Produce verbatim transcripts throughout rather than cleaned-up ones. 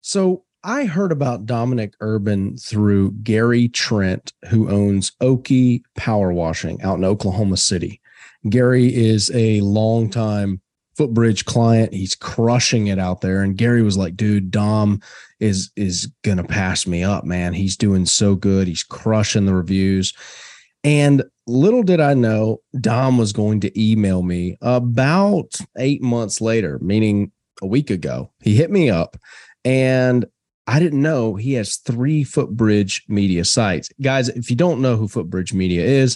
So I heard about Dominic Urban through Gary Trent, who owns Oki Power Washing out in Oklahoma City. Gary is a longtime Footbridge client. He's crushing it out there. And Gary was like, dude, Dom is is gonna pass me up, man. He's doing so good. He's crushing the reviews. And little did I know, Dom was going to email me about eight months later, meaning a week ago. He hit me up, and I didn't know he has three Footbridge Media sites. Guys, if you don't know who Footbridge Media is,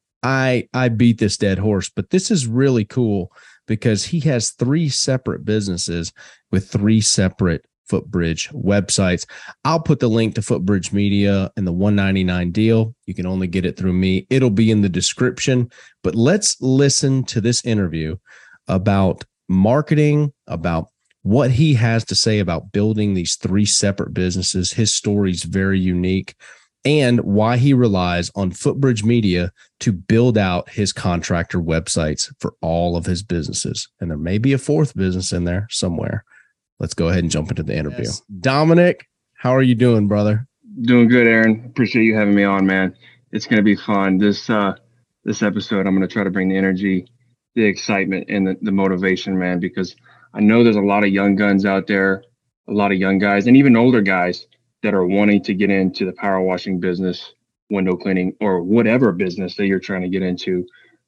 I I beat this dead horse, but this is really cool because he has three separate businesses with three separate Footbridge websites. I'll put the link to Footbridge Media and the one ninety-nine deal. You can only get it through me. It'll be in the description, but let's listen to this interview about marketing, about what he has to say about building these three separate businesses. His story is very unique, and why he relies on Footbridge Media to build out his contractor websites for all of his businesses. And there may be a fourth business in there somewhere. Let's go ahead and jump into the interview. Yes. Dominic, how are you doing, brother? Doing good, Aaron. Appreciate you having me on, man. It's going to be fun. This uh, this episode, I'm going to try to bring the energy, the excitement, and the, the motivation, man, because I know there's a lot of young guns out there, a lot of young guys, and even older guys that are wanting to get into the power washing business, window cleaning, or whatever business that you're trying to get into.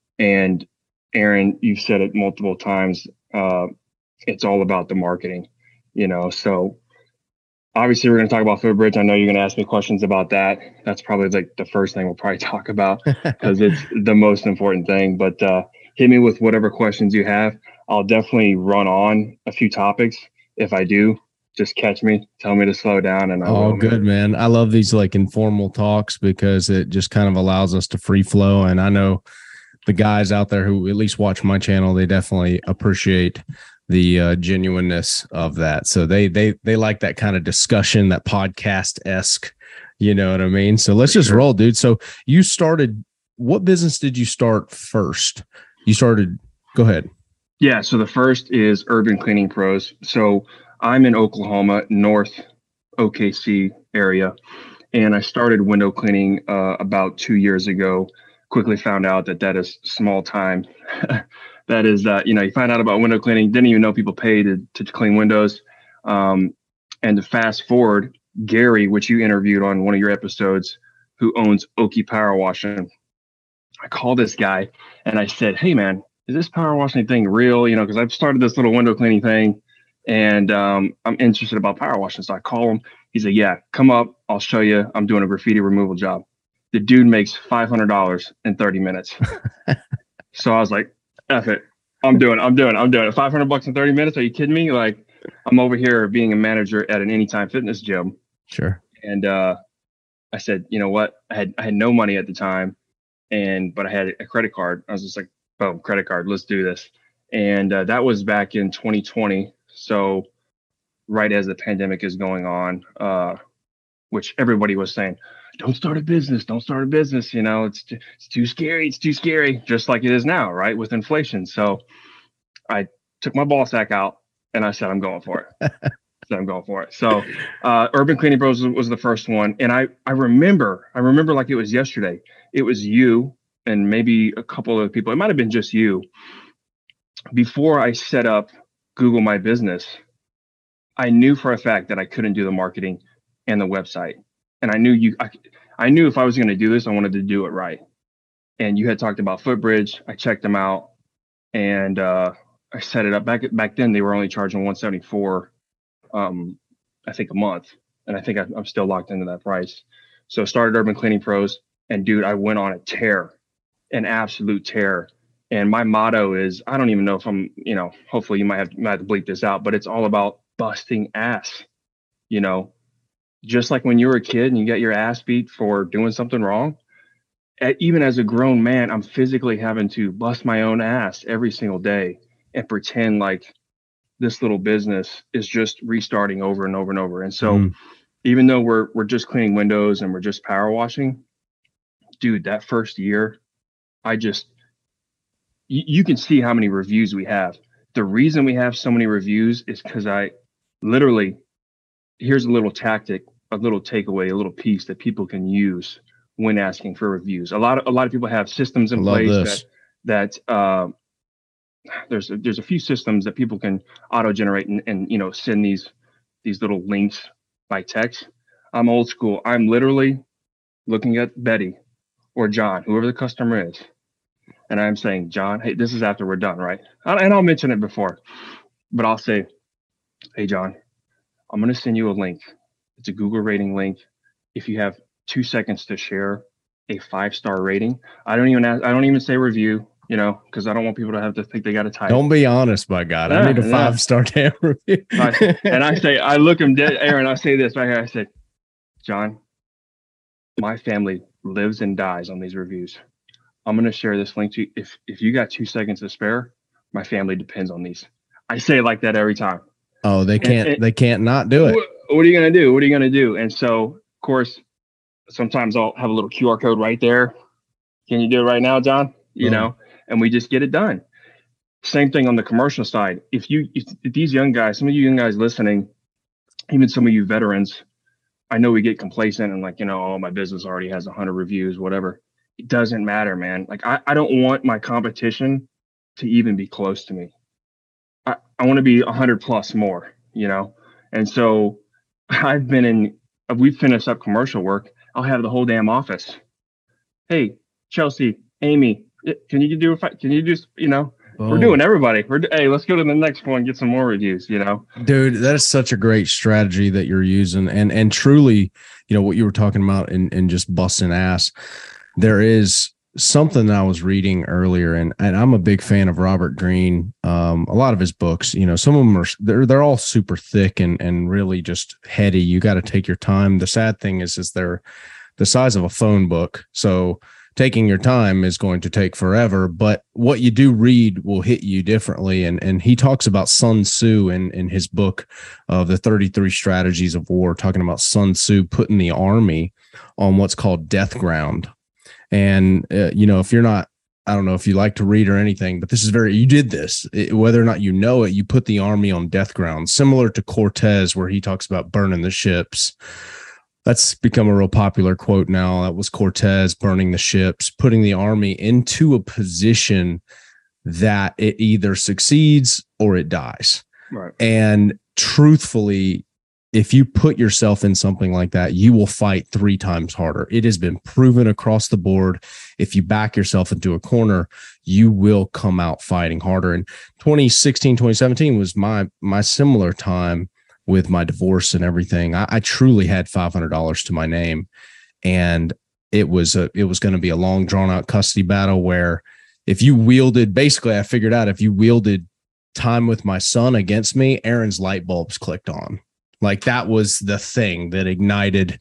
And Aaron, you've said it multiple times. Uh, it's all about the marketing. You know, so obviously we're going to talk about Footbridge. I know you're going to ask me questions about that. That's probably like the first thing we'll probably talk about because it's the most important thing. But uh, hit me with whatever questions you have. I'll definitely run on a few topics. If I do, just catch me, tell me to slow down. And I oh, will, good, man. I love these like informal talks because it just kind of allows us to free flow. And I know the guys out there who at least watch my channel, they definitely appreciate the uh, genuineness of that. So they they they like that kind of discussion, that podcast-esque, you know what I mean? So let's just roll, dude. So you started, what business did you start first? You started, go ahead. Yeah, so the first is Urban Cleaning Pros. So I'm in Oklahoma, North O K C area, and I started window cleaning uh, about two years ago. Quickly found out that that is small time. That is, uh, you know, you find out about window cleaning, didn't even know people pay to, to clean windows. Um, and to fast forward, Gary, which you interviewed on one of your episodes, who owns Oki Power Washing, I called this guy and I said, hey, man, is this power washing thing real? You know, because I've started this little window cleaning thing and um, I'm interested about power washing. So I call him. He said, yeah, come up. I'll show you. I'm doing a graffiti removal job. The dude makes five hundred dollars in thirty minutes. So I was like, F it. I'm doing it. I'm doing it. I'm doing it. five hundred bucks in thirty minutes. Are you kidding me? Like, I'm over here being a manager at an Anytime Fitness gym. Sure. And uh, I said, you know what? I had I had no money at the time, and but I had a credit card. I was just like, boom, credit card. Let's do this. And uh, that was back in twenty twenty. So right as the pandemic is going on, uh, which everybody was saying, don't start a business, don't start a business. You know, it's, it's too scary. It's too scary, just like it is now, right? With inflation. So I took my ball sack out and I said, I'm going for it. So I'm going for it. So uh, Urban Cleaning Bros was, was the first one. And I, I remember, I remember like it was yesterday. It was you and maybe a couple of people. It might've been just you. Before I set up Google My Business, I knew for a fact that I couldn't do the marketing and the website. And I knew you, I, I knew if I was going to do this, I wanted to do it right. And you had talked about Footbridge. I checked them out and uh, I set it up. Back back then, they were only charging one seventy-four, um, I think, a month. And I think I, I'm still locked into that price. So started Urban Cleaning Pros. And dude, I went on a tear, an absolute tear. And my motto is, I don't even know if I'm, you know, hopefully you might have, might have to bleep this out, but it's all about busting ass, you know. Just like when you were a kid and you got your ass beat for doing something wrong, even as a grown man, I'm physically having to bust my own ass every single day and pretend like this little business is just restarting over and over and over. And so mm. even though we're we're just cleaning windows and we're just power washing, dude, that first year, I just, you, you can see how many reviews we have. The reason we have so many reviews is because I literally, here's a little tactic, a little takeaway, a little piece that people can use when asking for reviews. A lot of a lot of people have systems I in love place that this. that uh, there's a, there's a few systems that people can auto generate and, and you know send these these little links by text. I'm old school. I'm literally looking at Betty or John, whoever the customer is, and I'm saying, John, hey, this is after we're done, right? And I'll mention it before, but I'll say, hey, John, I'm going to send you a link. It's a Google rating link. If you have two seconds to share a five star rating, I don't even ask, I don't even say review, you know, because I don't want people to have to think they got to type. Don't be honest, by God. Yeah, I need a yeah. five star damn review. I, and I say, I look him dead, Aaron. I say this right here. I said, John, my family lives and dies on these reviews. I'm going to share this link to you. If if you got two seconds to spare, my family depends on these. I say it like that every time. Oh, they can't. And, and they can't not do it. What, what are you going to do? What are you going to do? And so, of course, sometimes I'll have a little Q R code right there. Can you do it right now, John? You oh. know, and we just get it done. Same thing on the commercial side. If you, if, if these young guys, some of you young guys listening, even some of you veterans, I know we get complacent and like, you know, oh, my business already has a hundred reviews, whatever. It doesn't matter, man. Like I, I don't want my competition to even be close to me. I, I want to be a hundred plus more, you know? And so I've been in, we've finished up commercial work. I'll have the whole damn office. Hey, Chelsea, Amy, can you do, can you just, you know, oh. we're doing everybody. We're, hey, let's go to the next one, get some more reviews, you know? Dude, that is such a great strategy that you're using. And, and truly, you know, what you were talking about and, and just busting ass, there is something that I was reading earlier, and, and I'm a big fan of Robert Greene. Um, a lot of his books, you know, some of them are, they're, they're all super thick and, and really just heady. You got to take your time. The sad thing is, is they're the size of a phone book. So taking your time is going to take forever, but what you do read will hit you differently. And, and he talks about Sun Tzu in, in his book of the thirty-three Strategies of War, talking about Sun Tzu putting the army on what's called death ground. And, uh, you know, if you're not, I don't know if you like to read or anything, but this is very, you did this, it, whether or not you know it, you put the army on death ground, similar to Cortez, where he talks about burning the ships. That's become a real popular quote now. That was Cortez burning the ships, putting the army into a position that it either succeeds or it dies. Right. And truthfully, if you put yourself in something like that, you will fight three times harder. It has been proven across the board. If you back yourself into a corner, you will come out fighting harder. And twenty sixteen, twenty seventeen was my, my similar time with my divorce and everything. I, I truly had five hundred dollars to my name, and it was a, it was going to be a long drawn out custody battle where if you wielded, basically I figured out if you wielded time with my son against me, Aaron's light bulbs clicked on. Like that was the thing that ignited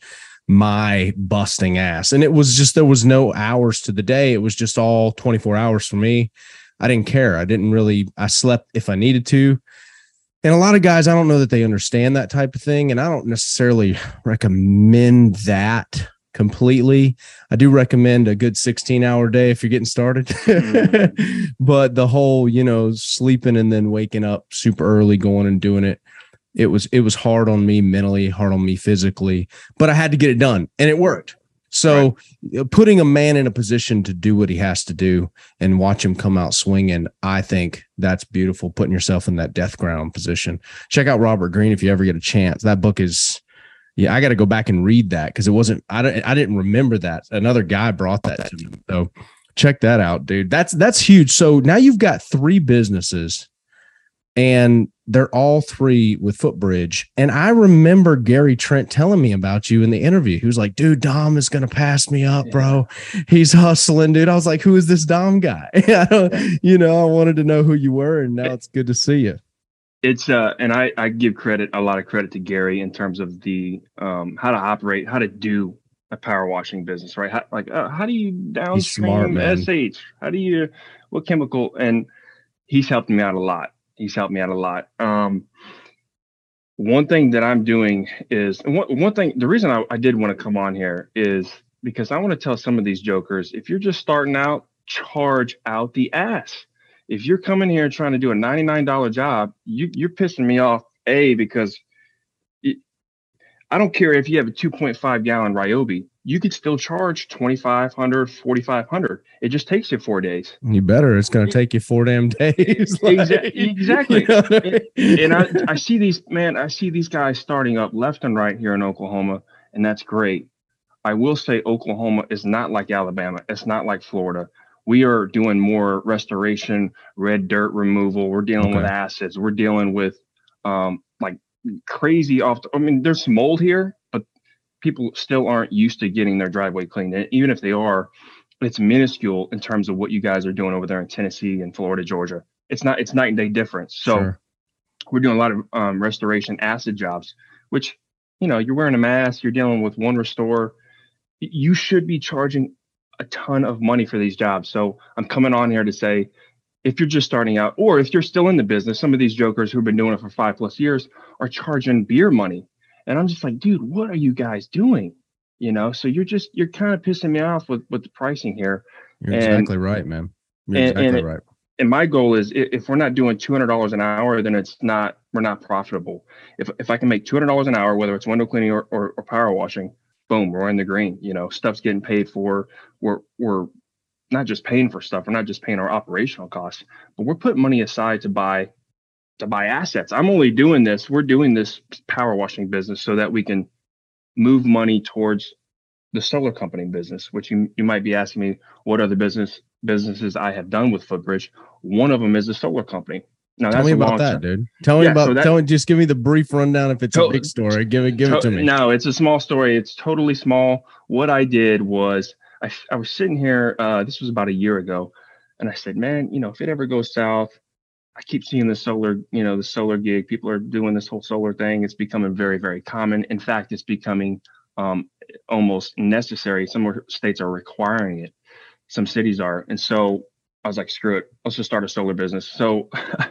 my busting ass. And it was just, there was no hours to the day. It was just all twenty-four hours for me. I didn't care. I didn't really, I slept if I needed to. And a lot of guys, I don't know that they understand that type of thing. And I don't necessarily recommend that completely. I do recommend a good sixteen hour day if you're getting started. Mm-hmm. But the whole, you know, sleeping and then waking up super early, going and doing it, It was it was hard on me mentally, hard on me physically, but I had to get it done, and it worked. So right. Putting a man in a position to do what he has to do and watch him come out swinging, I think that's beautiful, putting yourself in that death ground position. Check out Robert Greene if you ever get a chance. That book is, yeah, I got to go back and read that because it wasn't, I, I didn't remember that. Another guy brought that to me. So check that out, dude. That's, that's huge. So now you've got three businesses, and they're all three with Footbridge. And I remember Gary Trent telling me about you in the interview. He was like, dude, Dom is going to pass me up, bro. He's hustling, dude. I was like, who is this Dom guy? I don't, you know, I wanted to know who you were, and now it's good to see you. It's, uh, and I, I give credit, a lot of credit to Gary in terms of the, um, how to operate, how to do a power washing business, right? How, like, uh, how do you downstream S H? How do you, what chemical? And he's helped me out a lot. He's helped me out a lot. Um, one thing that I'm doing is, and one, one thing, the reason I, I did want to come on here is because I want to tell some of these jokers, if you're just starting out, charge out the ass. If you're coming here trying to do a ninety-nine dollar job, you, you're pissing me off, A, because it, I don't care if you have a two point five gallon Ryobi, you could still charge twenty-five hundred, forty-five hundred. It just takes you four days. You better. It's going to take you four damn days. Like, exactly. You know what I mean? And, and I, I see these, man, I see these guys starting up left and right here in Oklahoma, and that's great. I will say Oklahoma is not like Alabama. It's not like Florida. We are doing more restoration, red dirt removal. We're dealing Okay. with acids. We're dealing with um, like crazy off. I mean, there's mold here, but people still aren't used to getting their driveway cleaned. And even if they are, it's minuscule in terms of what you guys are doing over there in Tennessee and Florida, Georgia. It's not, it's night and day difference. So Sure. we're doing a lot of um, restoration acid jobs, which, you know, you're wearing a mask, you're dealing with one restore. You should be charging a ton of money for these jobs. So I'm coming on here to say, if you're just starting out, or if you're still in the business, some of these jokers who've been doing it for five plus years are charging beer money. And I'm just like, dude, what are you guys doing? You know, so you're just, you're kind of pissing me off with, with the pricing here. You're and, exactly right, man. You're and, exactly and it, right. And my goal is, if we're not doing two hundred dollars an hour, then it's not, we're not profitable. If if I can make two hundred dollars an hour, whether it's window cleaning or, or, or power washing, boom, we're in the green. You know, stuff's getting paid for. We're, we're not just paying for stuff. We're not just paying our operational costs, but we're putting money aside to buy, to buy assets. I'm only doing this. We're doing this power washing business so that we can move money towards the solar company business, which you, you might be asking me, what other business businesses I have done with Footbridge. One of them is a solar company. Now, Tell that's me a about long that, term. dude. Tell me Yeah, about, so that- tell me, just give me the brief rundown. If it's To- a big story, give it, give it to me. No, it's a small story. It's totally small. What I did was I, I was sitting here, uh, this was about a year ago, and I said, man, you know, if it ever goes south, I keep seeing the solar, you know, the solar gig. People are doing this whole solar thing. It's becoming very, very common. In fact, it's becoming um, almost necessary. Some more states are requiring it. Some cities are. And so I was like, screw it. Let's just start a solar business. So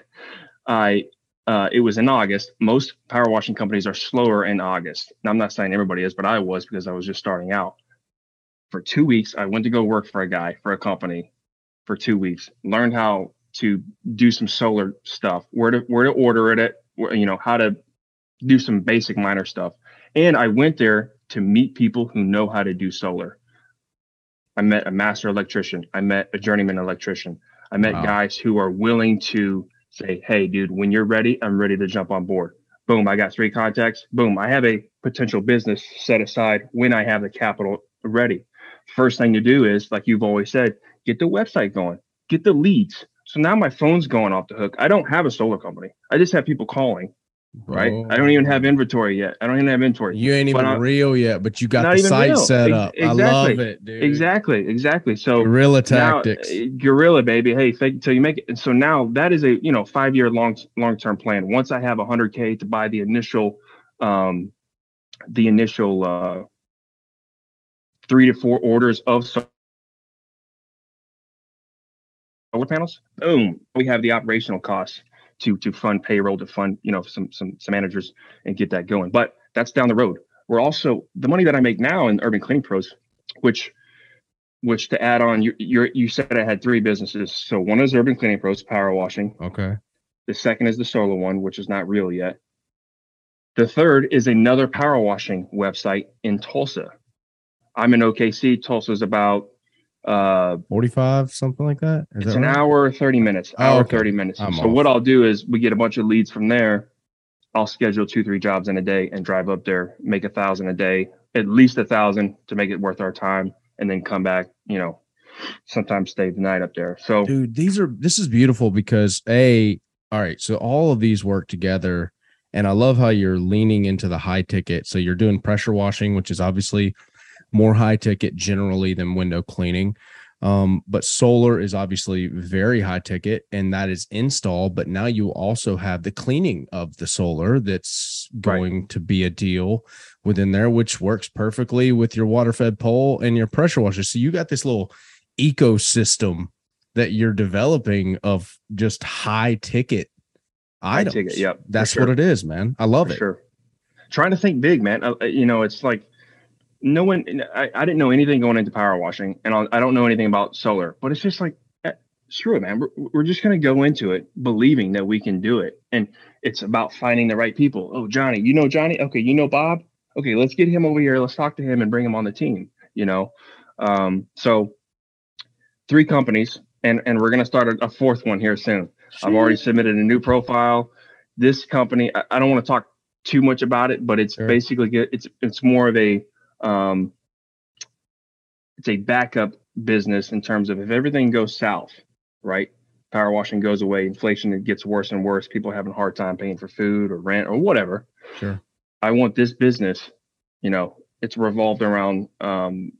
I, uh, it was in August. Most power washing companies are slower in August. Now, I'm not saying everybody is, but I was, because I was just starting out. For two weeks, I went to go work for a guy, for a company for two weeks, learned how to do some solar stuff, where to, where to order it, where, you know, how to do some basic minor stuff. And I went there to meet people who know how to do solar. I met a master electrician. I met a journeyman electrician. I met Wow. guys who are willing to say, hey, dude, when you're ready, I'm ready to jump on board. Boom, I got three contacts. Boom, I have a potential business set aside when I have the capital ready. First thing to do is, like you've always said, get the website going, get the leads. So now my phone's going off the hook. I don't have a solar company. I just have people calling. Right. Oh. I don't even have inventory yet. I don't even have inventory. You ain't even I'm, real yet, but you got not the even site real. set Ex- up. exactly. I love it, dude. Exactly. Exactly. So Guerrilla now, tactics. uh, guerrilla, baby. Hey, fake it till you make it. And so now that is a, you know, five year long, long term plan. Once I have one hundred K to buy the initial, um, the initial uh, three to four orders of solar panels, boom, we have the operational costs to to fund payroll, to fund, you know, some some some managers and get that going. But that's down the road. We're also, the money that I make now in Urban Cleaning Pros, which which to add on, you you you said I had three businesses. So one is Urban Cleaning Pros, power washing. Okay. The second is the solar one, which is not real yet. The third is another power washing website in Tulsa. I'm in O K C. Tulsa's about uh forty-five, something like that. Is it's that an right? hour, thirty minutes, Oh, hour, okay. thirty minutes. I'm so off. what I'll do is we get a bunch of leads from there. I'll schedule two, three jobs in a day and drive up there, make a thousand a day, at least a thousand to make it worth our time, and then come back, you know, sometimes stay the night up there. So Dude, these are, this is beautiful because a, all right, so all of these work together, and I love how you're leaning into the high ticket. So you're doing pressure washing, which is obviously more high ticket generally than window cleaning. Um, but solar is obviously very high ticket, and that is install. But now you also have the cleaning of the solar that's going right. to be a deal within there, which works perfectly with your water fed pole and your pressure washer. So you got this little ecosystem that you're developing of just high ticket high items. Ticket, yep, that's sure. what it is, man. I love for it. Sure. Trying to think big, man. Uh, you know, it's like, no one, I, I didn't know anything going into power washing, and I'll, I don't know anything about solar, but it's just like, eh, screw it, man. We're, we're just going to go into it believing that we can do it. And it's about finding the right people. Oh, Johnny, you know Johnny? Okay. You know Bob? okay, let's get him over here. Let's talk to him and bring him on the team. You know, um, so three companies, and and we're gonna start a, a fourth one here soon. I've already submitted a new profile. This company, I, I don't want to talk too much about it, but it's Sure. basically it's it's more of a um, it's a backup business in terms of if everything goes south, right? Power washing goes away, inflation it gets worse and worse. People having a hard time paying for food or rent or whatever. Sure. I want this business, you know, it's revolved around um,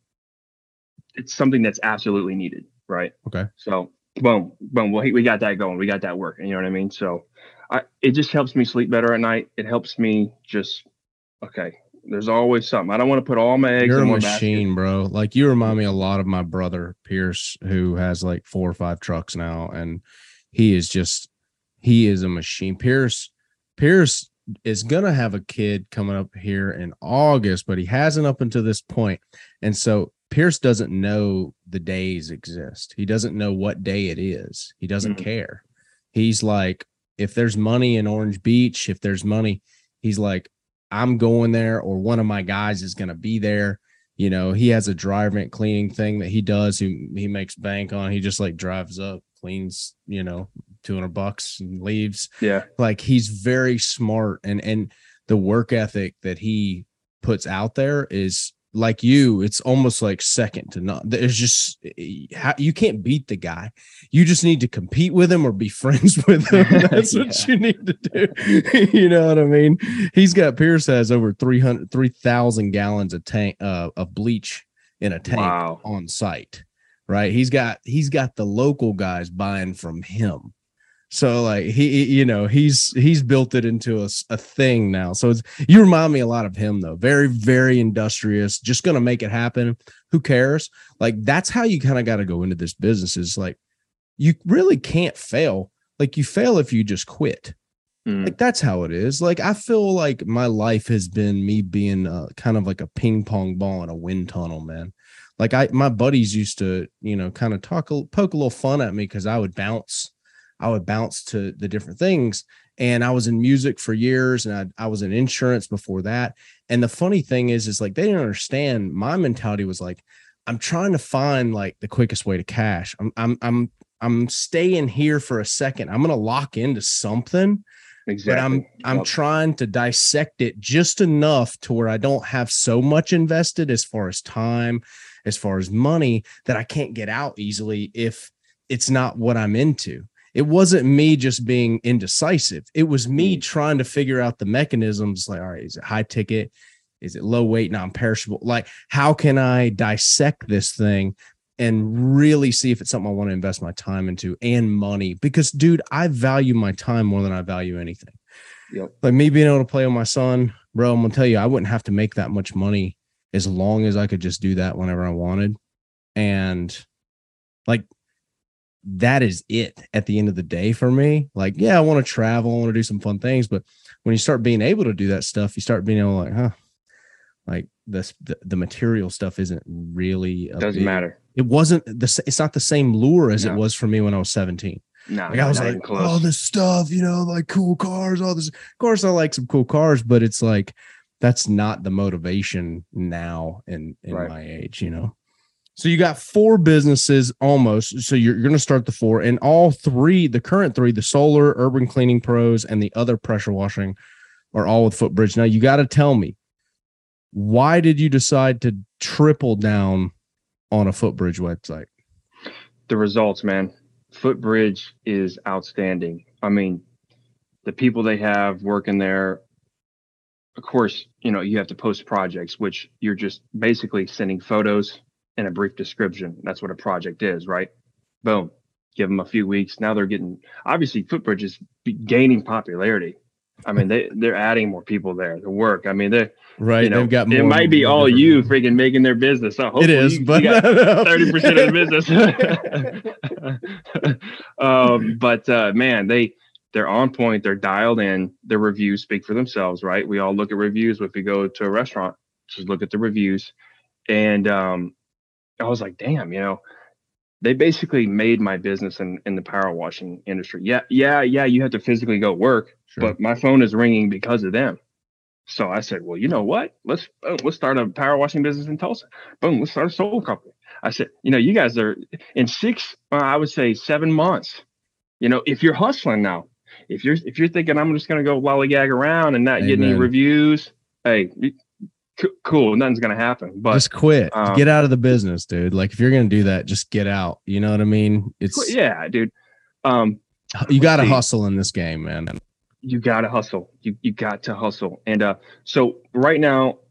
it's something that's absolutely needed, right? Okay. So boom, boom. Well, we got that going. We got that working. You know what I mean? So I, it just helps me sleep better at night. It helps me just, okay, there's always something. I don't want to put all my eggs You're in a one machine, basket. bro. Like you remind me a lot of my brother Pierce, who has like four or five trucks now, and he is just he is a machine. Pierce, Pierce is gonna have a kid coming up here in August, but he hasn't up until this point. And so Pierce doesn't know the days exist. He doesn't know what day it is. He doesn't Mhm. care. He's like, if there's money in Orange Beach, if there's money, he's like, I'm going there, or one of my guys is going to be there. You know, he has a dry vent cleaning thing that he does. He, he makes bank on. He just like drives up, cleans, you know, two hundred bucks and leaves. Yeah. Like he's very smart, and, and the work ethic that he puts out there is like you, it's almost like second to none. There's just, you can't beat the guy. You just need to compete with him or be friends with him. That's Yeah. what you need to do. You know what I mean? He's got, Pierce has over three hundred, three thousand gallons of tank uh, of bleach in a tank Wow. on site, right? He's got, he's got the local guys buying from him. So like he, you know, he's he's built it into a, a thing now. So it's, you remind me a lot of him though. Very, very industrious, just gonna make it happen. Who cares? Like that's how you kind of got to go into this business. Is like you really can't fail. Like you fail if you just quit. Mm. Like that's how it is. Like I feel like my life has been me being uh, kind of like a ping pong ball in a wind tunnel, man. Like I, my buddies used to, you know, kind of talk, poke a little fun at me because I would bounce. I would bounce to the different things. And I was in music for years, and I, I was in insurance before that. And the funny thing is, is like, they didn't understand. My mentality was like, I'm trying to find like the quickest way to cash. I'm, I'm, I'm, I'm staying here for a second. I'm going to lock into something, Exactly. but I'm, I'm Yep. trying to dissect it just enough to where I don't have so much invested as far as time, as far as money, that I can't get out easily if it's not what I'm into. It wasn't me just being indecisive. It was me Mm. trying to figure out the mechanisms. Like, all right, is it high ticket? Is it low weight, non-perishable? Like, how can I dissect this thing and really see if it's something I want to invest my time into and money? Because, dude, I value my time more than I value anything. Yep. Like me being able to play with my son, bro, I'm gonna tell you, I wouldn't have to make that much money as long as I could just do that whenever I wanted. And like, that is it at the end of the day for me. Like, yeah, I want to travel, I want to do some fun things, but when you start being able to do that stuff, you start being able to like, huh, like this, the, the material stuff isn't really, a Doesn't big, matter. It wasn't the, it's not the same lure as No. it was for me when I was seventeen. No, Like no, I was not like, even close. all this stuff, you know, like cool cars, all this. Of course, I like some cool cars, but it's like, that's not the motivation now in, in Right. my age, you know? So you got four businesses almost. So you're, you're going to start the four, and all three, the current three, the solar, Urban Cleaning Pros, and the other pressure washing are all with Footbridge. Now you got to tell me, why did you decide to triple down on a Footbridge website? The results, man. Footbridge is outstanding. I mean, the people they have working there, of course, you know, you have to post projects, which you're just basically sending photos and a brief description. That's what a project is, right? Boom. Give them a few weeks. Now they're getting, obviously, Footbridge is gaining popularity. I mean, they, they're adding more people there to work. I mean, they're, Right. you know, They've got more. it might be more all different you people. freaking making their business. So hopefully It is, you, but you got thirty percent of the business. um, but uh, man, they, they're on point. They're dialed in. Their reviews speak for themselves, right? We all look at reviews. If we go to a restaurant, just look at the reviews. And um, I was like, damn, you know, they basically made my business in, in the power washing industry. Yeah, yeah, yeah. You have to physically go work, Sure. but my phone is ringing because of them. So I said, well, you know what? Let's boom, let's start a power washing business in Tulsa. Boom, let's start a solar company. I said, you know, you guys are in six, uh, I would say seven months. You know, if you're hustling now, if you're if you're thinking I'm just going to go lollygag around and not get any Amen. reviews, hey, c- cool, nothing's going to happen. But just quit, um, get out of the business, dude. Like if you're going to do that, just get out. You know what I mean? It's yeah, dude. Um, you got to see. hustle in this game, man. You got to hustle. You you got to hustle. And uh, so right now,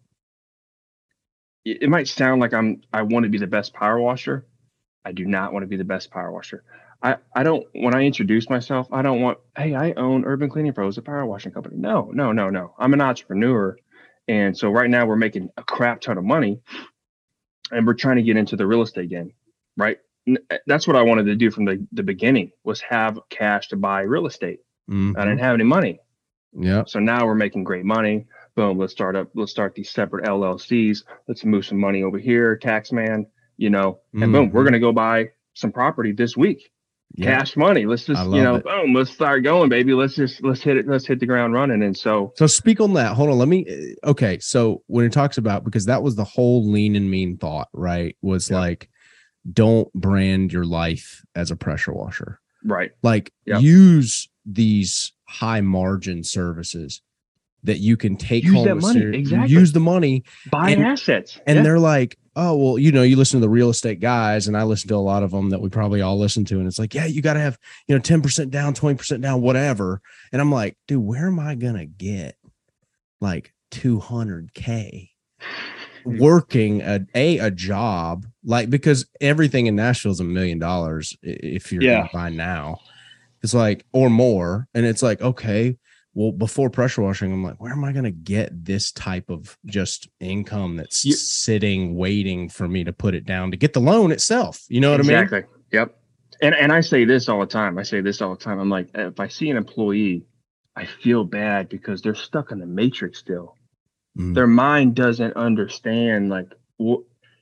it, it might sound like I'm I want to be the best power washer. I do not want to be the best power washer. I, I don't, when I introduce myself, I don't want, hey, I own Urban Cleaning Pros, a power washing company. No, no, no, no. I'm an entrepreneur. And so right now we're making a crap ton of money and we're trying to get into the real estate game, right? That's what I wanted to do from the, the beginning was have cash to buy real estate. Mm-hmm. I didn't have any money. Yeah. So now we're making great money. Boom. Let's start up. Let's start these separate L L Cs. Let's move some money over here. Tax man, you know, and mm-hmm. boom, we're going to go buy some property this week. Yeah. Cash money. Let's just, you know, it. boom, let's start going, baby. Let's just, let's hit it. Let's hit the ground running. And so, so speak on that. Hold on. Let me, okay. So when it talks about, because that was the whole lean and mean thought, right? Was yeah. like, don't brand your life as a pressure washer, right? Like yep. use these high margin services that you can take use home. That money. Ser- exactly. Use the money, buy and, assets. And yeah. they're like, oh, well, you know, you listen to the real estate guys, and I listen to a lot of them that we probably all listen to. And it's like, yeah, you got to have, you know, ten percent down, twenty percent down, whatever. And I'm like, dude, where am I going to get like two hundred K working a, a, a job? Like, because everything in Nashville is a million dollars if you're yeah. going to buy now. It's like, or more. And it's like, okay, well, before pressure washing, I'm like, where am I going to get this type of just income that's you, sitting, waiting for me to put it down to get the loan itself? You know what exactly. I mean? Exactly. Yep. And and I say this all the time. I say this all the time. I'm like, if I see an employee, I feel bad because they're stuck in the matrix still. Mm. Their mind doesn't understand, like, wh-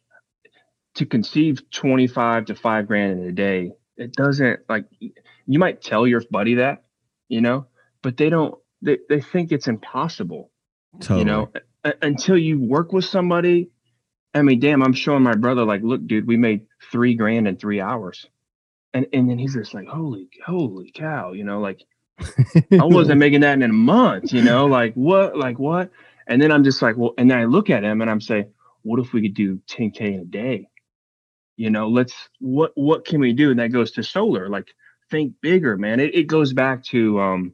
to conceive twenty-five to five grand in a day. It doesn't, like, you might tell your buddy that, you know, but they don't. They, they think it's impossible, totally. You know, a, until you work with somebody. I mean, damn, I'm showing my brother, like, look, dude, we made three grand in three hours. And and then he's just like, holy, holy cow, you know, like I wasn't making that in a month, you know, like what, like what? And then I'm just like, well, and then I look at him and I'm saying, what if we could do ten K in a day? You know, let's, what, what can we do? And that goes to solar, like think bigger, man. It, it goes back to, um,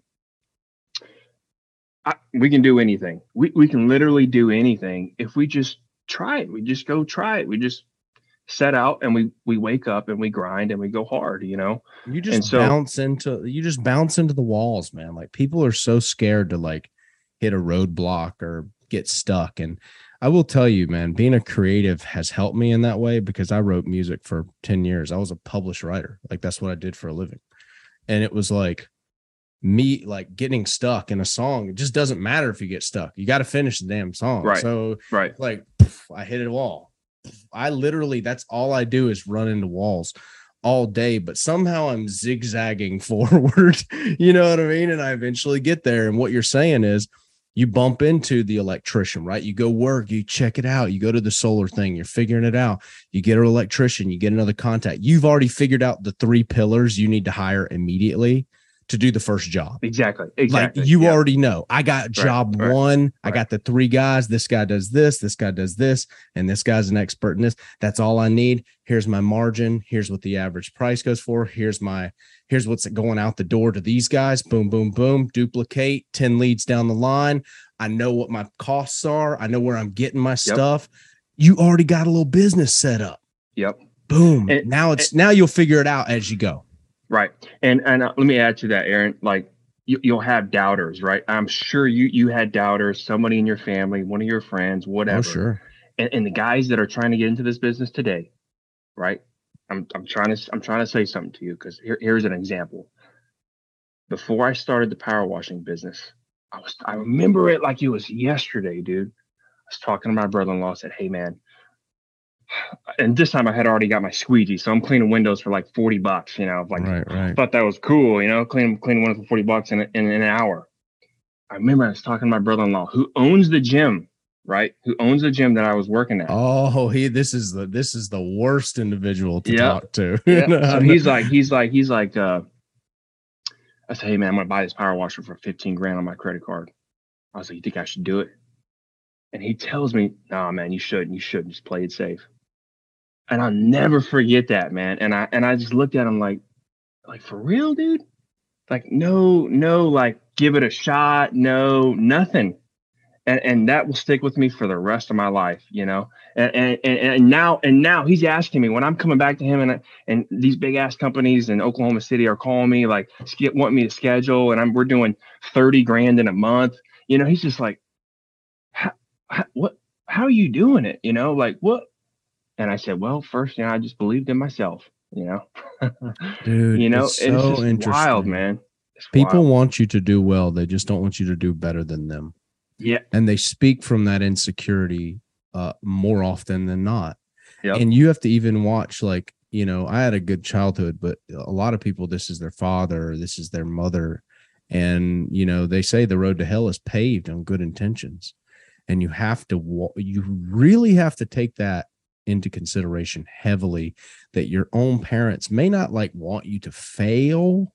I, we can do anything. We we can literally do anything if we just try it. We just go try it. We just set out and we we wake up and we grind and we go hard, you know. You just and so, bounce into you just bounce into the walls, man. Like people are so scared to like hit a roadblock or get stuck. And I will tell you, man, being a creative has helped me in that way because I wrote music for ten years. I was a published writer. Like that's what I did for a living. And it was like me like getting stuck in a song. It just doesn't matter if you get stuck. You got to finish the damn song. Right. So right. like I hit a wall. I literally, that's all I do is run into walls all day, but somehow I'm zigzagging forward. You know what I mean? And I eventually get there. And what you're saying is you bump into the electrician, right? You go work, you check it out. You go to the solar thing, you're figuring it out. You get an electrician, you get another contact. You've already figured out the three pillars you need to hire immediately to do the first job. Exactly. Exactly. Like you yeah. already know. I got job right, one. Right. I got the three guys. This guy does this. This guy does this. And this guy's an expert in this. That's all I need. Here's my margin. Here's what the average price goes for. Here's my, here's what's going out the door to these guys. Boom, boom, boom. Duplicate ten leads down the line. I know what my costs are. I know where I'm getting my yep. stuff. You already got a little business set up. Yep. Boom. And, now it's, and, now you'll figure it out as you go. Right. And and uh, let me add to that, Aaron, like you, you'll have doubters, right? I'm sure you you had doubters, somebody in your family, one of your friends, whatever. Oh, sure. And, and the guys that are trying to get into this business today, right? I'm I'm trying to I'm trying to say something to you because here, here's an example. Before I started the power washing business, I was I remember it like it was yesterday, dude. I was talking to my brother-in-law, said, hey man. And this time I had already got my squeegee, so I'm cleaning windows for like forty bucks, you know, like right, right. I thought that was cool, you know, clean clean windows for forty bucks in, in, in an hour. I remember I was talking to my brother-in-law who owns the gym, right? Who owns the gym that I was working at. Oh, he this is the this is the worst individual to Yeah. talk to. Yeah. So he's like, he's like, he's like, uh, I said, hey man, I'm gonna buy this power washer for fifteen grand on my credit card. I was like, you think I should do it? And he tells me, nah, man, you shouldn't. You shouldn't. Just play it safe. And I'll never forget that, man. And I and I just looked at him like, like for real, dude? Like, no, no, like give it a shot, no, nothing. And and that will stick with me for the rest of my life, you know. And and and, and now and now he's asking me when I'm coming back to him, and and these big ass companies in Oklahoma City are calling me like want me to schedule, and I'm we're doing thirty grand in a month. You know, he's just like, how, how, what? How are you doing it? You know, like what? And I said, well, first, you know, I just believed in myself. You know, dude, you know, it's and so it's just interesting. wild, man. It's People wild. want you to do well. They just don't want you to do better than them. Yeah. And they speak from that insecurity uh, more often than not. Yep. And you have to even watch, like, you know, I had a good childhood, but a lot of people, this is their father, this is their mother. And, you know, they say the road to hell is paved on good intentions. And you have to, you really have to take that into consideration heavily, that your own parents may not like want you to fail,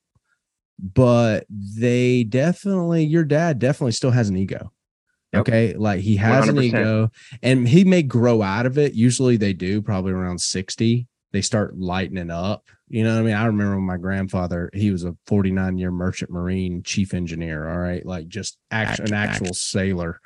but they definitely, your dad definitely still has an ego. Yep. Okay. Like he has one hundred percent an ego, and he may grow out of it. Usually they do, probably around sixty. They start lightening up. You know what I mean? I remember when my grandfather, he was a forty-nine year merchant marine chief engineer. All right. Like just act, an actual sailor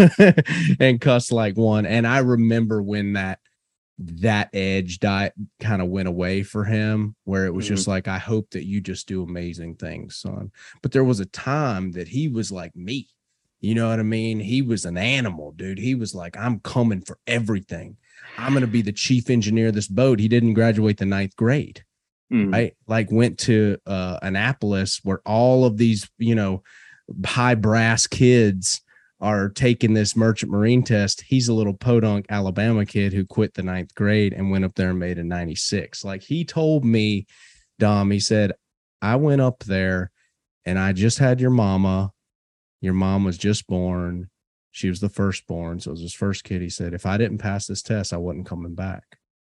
and cuss like one. And I remember when that, that edge diet kind of went away for him, where it was mm-hmm. just like, I hope that you just do amazing things, son. But there was a time that he was like me. You know what I mean? He was an animal, dude. He was like, I'm coming for everything. I'm going to be the chief engineer of this boat. He didn't graduate the ninth grade, mm. right? Like went to uh, Annapolis, where all of these, you know, high brass kids are taking this merchant marine test. He's a little podunk Alabama kid who quit the ninth grade and went up there and made a ninety-six. Like he told me, Dom, he said, I went up there and I just had your mama. Your mom was just born. She was the firstborn. So it was his first kid. He said, if I didn't pass this test, I wasn't coming back.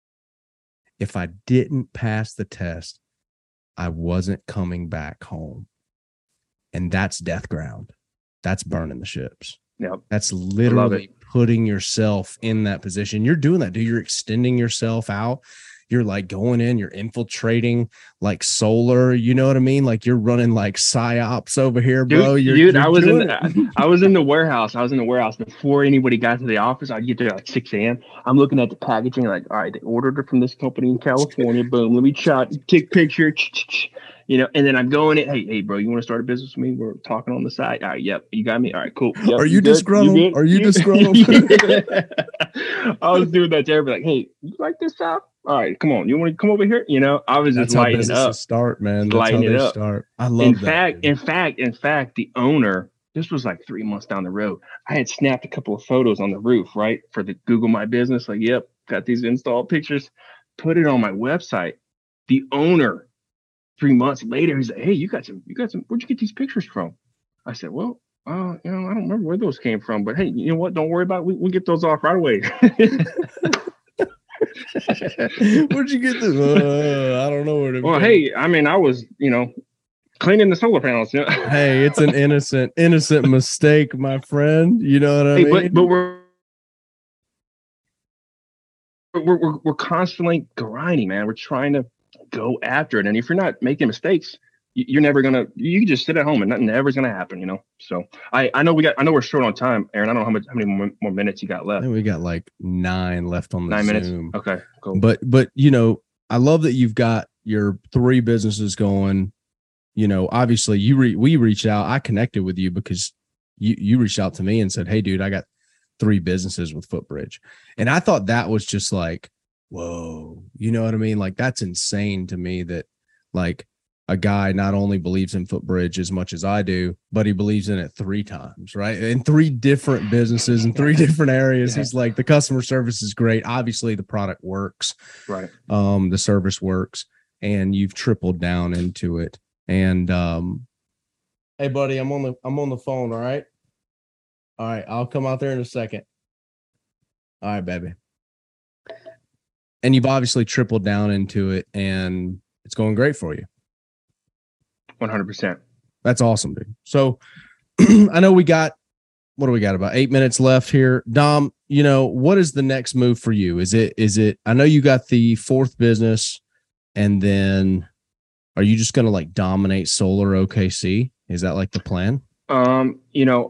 If I didn't pass the test, I wasn't coming back home. And that's death ground. That's burning the ships. Yep. That's literally putting yourself in that position. You're doing that, dude. You're extending yourself out. You're like going in, you're infiltrating like solar, you know what I mean? Like you're running like psyops over here, bro. Dude, you're, dude you're I was in the, I was in the warehouse. I was in the warehouse before anybody got to the office. I'd get there at like six a.m. I'm looking at the packaging, like, all right, they ordered it from this company in California. Boom, let me shot, take picture, you know, and then I'm going in. Hey, hey, bro, you want to start a business with me? We're talking on the side. All right, yep, you got me. All right, cool. Yep, Are you, you disgruntled? You Are you, you disgruntled? I was doing that to everybody. Like, hey, you like this shop? All right, come on. You want to come over here? You know, I was just That's lighting how it up. Start, man. That's lighting how they it up. Start. I love in that. Fact, dude. in fact, in fact, the owner, this was like three months down the road. I had snapped a couple of photos on the roof, right, for the Google My Business. Like, yep, got these installed pictures. Put it on my website. The owner, three months later, he's like, hey, you got some, you got some, where'd you get these pictures from? I said, well, uh, you know, I don't remember where those came from, but hey, you know what? Don't worry about it. We, we'll get those off right away. Where'd you get this? Uh, I don't know where to Well, go. Hey, I mean, I was, you know, cleaning the solar panels. You know? Hey, it's an innocent, innocent mistake, my friend. You know what I hey, mean? But, but we're, we're we're we're constantly grinding, man. We're trying to go after it, and if you're not making mistakes, you're never gonna. You can just sit at home and nothing ever's gonna happen, you know. So I I know we got. I know we're short on time, Aaron. I don't know how much how many more, more minutes you got left. I think we got like nine left on the nine Zoom. minutes. Okay, cool. But but you know, I love that you've got your three businesses going. You know, obviously you re, we reached out. I connected with you because you you reached out to me and said, "Hey, dude, I got three businesses with Footbridge," and I thought that was just like, whoa, you know what I mean? Like that's insane to me that like. A guy not only believes in Footbridge as much as I do, but he believes in it three times, right? In three different businesses in three different areas. Yeah. He's like, the customer service is great. Obviously the product works, right? Um, the service works, and you've tripled down into it. And, um, Hey, buddy, I'm on the I'm on the phone. All right. All right. I'll come out there in a second. All right, baby. And you've obviously tripled down into it, and it's going great for you. one hundred percent. That's awesome, dude. So I know we got, what do we got? About eight minutes left here. Dom, you know, what is the next move for you? Is it, is it, I know you got the fourth business, and then are you just going to like dominate solar O K C? Is that like the plan? Um, you know,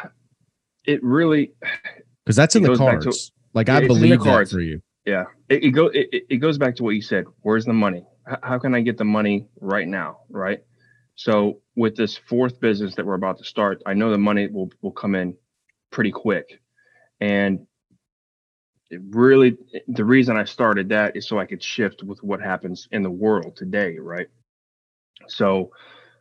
it really, because that's in the cards. To, like I believe that for you. Yeah, it, it go it, it goes back to what you said. Where's the money? H- how can I get the money right now? Right. So with this fourth business that we're about to start, I know the money will will come in pretty quick, and it really the reason I started that is so I could shift with what happens in the world today. Right. So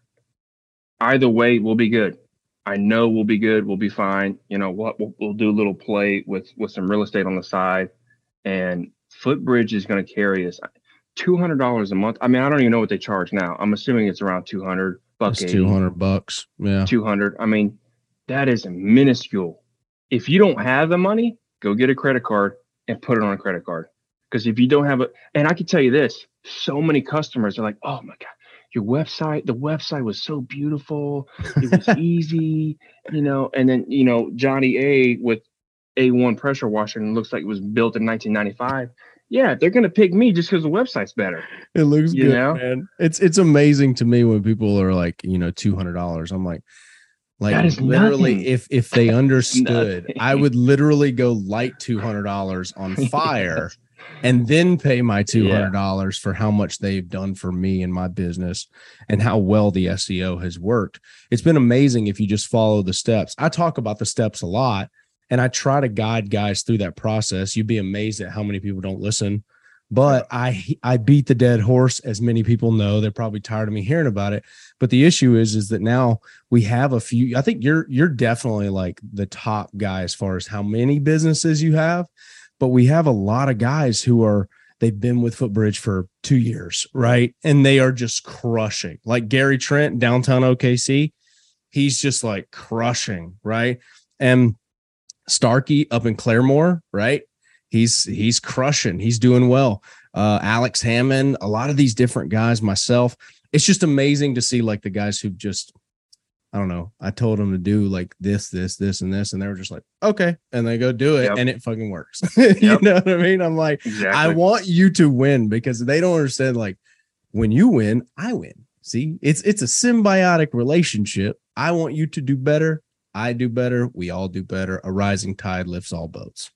either way, we'll be good. I know we'll be good. We'll be fine. You know what? We'll, we'll do a little play with with some real estate on the side. And Footbridge is going to carry us two hundred dollars a month. I mean, I don't even know what they charge now. I'm assuming it's around two hundred bucks. two hundred bucks. Yeah. two hundred. I mean, that is minuscule. If you don't have the money, go get a credit card and put it on a credit card. Because if you don't have it, and I can tell you this, so many customers are like, oh my God, your website, the website was so beautiful. It was easy, you know, and then, you know, Johnny A with A one pressure washer and looks like it was built in nineteen ninety-five. Yeah, they're gonna pick me just because the website's better. It looks you good, know? Man. It's it's amazing to me when people are like, you know, two hundred dollars. I'm like, like that is literally, nothing. if if they understood, I would literally go light two hundred dollars on fire, and then pay my two hundred dollars yeah. for how much they've done for me and my business, and how well the S E O has worked. It's been amazing if you just follow the steps. I talk about the steps a lot. And I try to guide guys through that process. You'd be amazed at how many people don't listen. But I I beat the dead horse, as many people know. They're probably tired of me hearing about it. But the issue is, is that now we have a few. I think you're you're definitely like the top guy as far as how many businesses you have. But we have a lot of guys who are, they've been with Footbridge for two years, right? And they are just crushing. Like Gary Trent, downtown O K C, he's just like crushing, right? And Starkey up in Claremore, right? He's he's crushing. He's doing well. Uh, Alex Hammond, a lot of these different guys, myself. It's just amazing to see like the guys who just, I don't know. I told them to do like this, this, this, and this, and they were just like, okay, and they go do it, yep. and it fucking works. you yep. know what I mean? I'm like, exactly. I want you to win because they don't understand. Like, when you win, I win. See, it's it's a symbiotic relationship. I want you to do better. I do better. We all do better. A rising tide lifts all boats.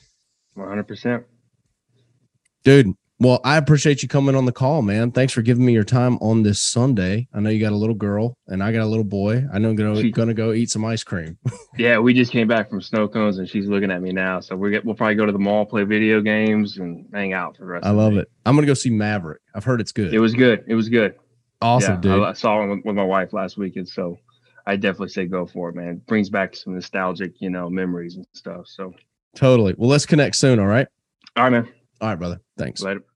one hundred percent. Dude, well, I appreciate you coming on the call, man. Thanks for giving me your time on this Sunday. I know you got a little girl and I got a little boy. I know I'm gonna, she, gonna go eat some ice cream. Yeah, we just came back from snow cones and she's looking at me now. So we're, we'll probably go to the mall, play video games, and hang out for the rest I of the day. I love it. I'm going to go see Maverick. I've heard it's good. It was good. It was good. Awesome, yeah, dude. I, I saw it with, with my wife last weekend, so I definitely say go for it, man. It brings back some nostalgic, you know, memories and stuff. So totally. Well, let's connect soon. All right. All right, man. All right, brother. Thanks. Later.